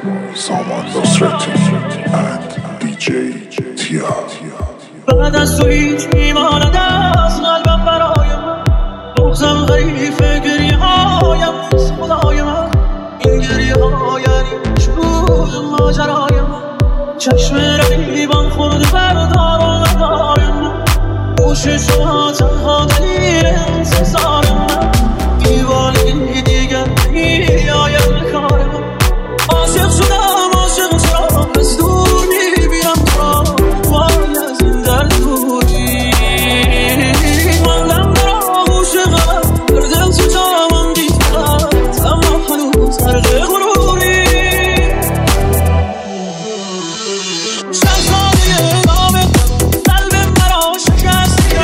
سامان نصرتی and DJ تیا. بعد از تو هیچ میماند از قلبم برای من، بغزم غریف گریه هایم نیست خدای من. این گریه ها یعنی شروع ماجرای من، چشم رقیبان خورده بردار و ندای من. گوش شما تنها دلیل انتظار من، دیوانگی دیگر نیاید کار من. عاشق شدم عاشق چرا از دور میبینم تو را، وای از این درد دوری ماندم در آغوش غمت، در دل تو جامم بی‌فقط، اما هنوز غرق غروری. شهزاده نام قلب مرا شکستی،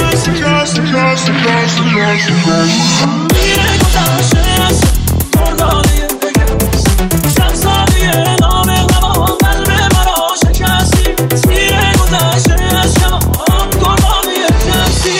میره گذشته از مردانه بگرست. شهزاده نام قلب مرا شکستی، میره گذشته از شمان قربانی کسی.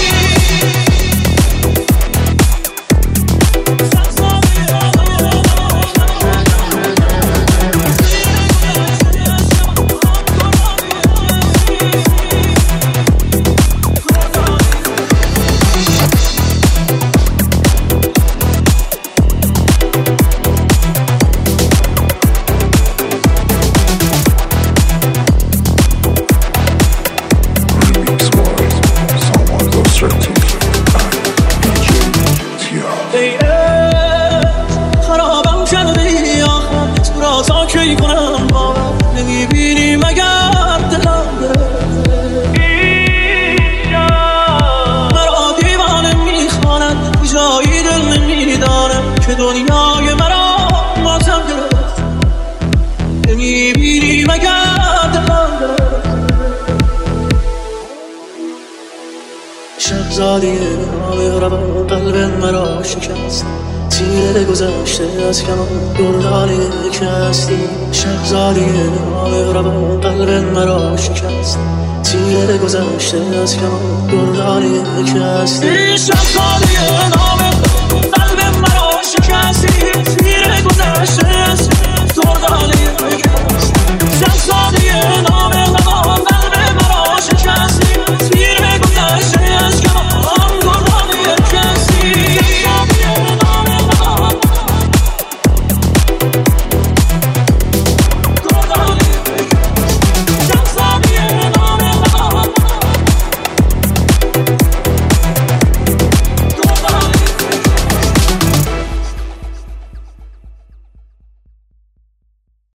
خرابم کردی آخر تو را تا کی کنم باور، نمیبینی مگر دلم مرا دیوانه میخواند، کجایی دل نمیدانم که دنیای مرا ماتم گرفت. نمیبینی مگر دلم شهزاده نامهربان قلب مرا شکست، تیر گذشته از کمان دردانه کسی. شهزاده نامهربان قلب مرا شکست، تیر گذشته از کمان دردانه کسی. شهزاده نامهربان قلب مرا شکست، تیر گذشته از دردانه کسی.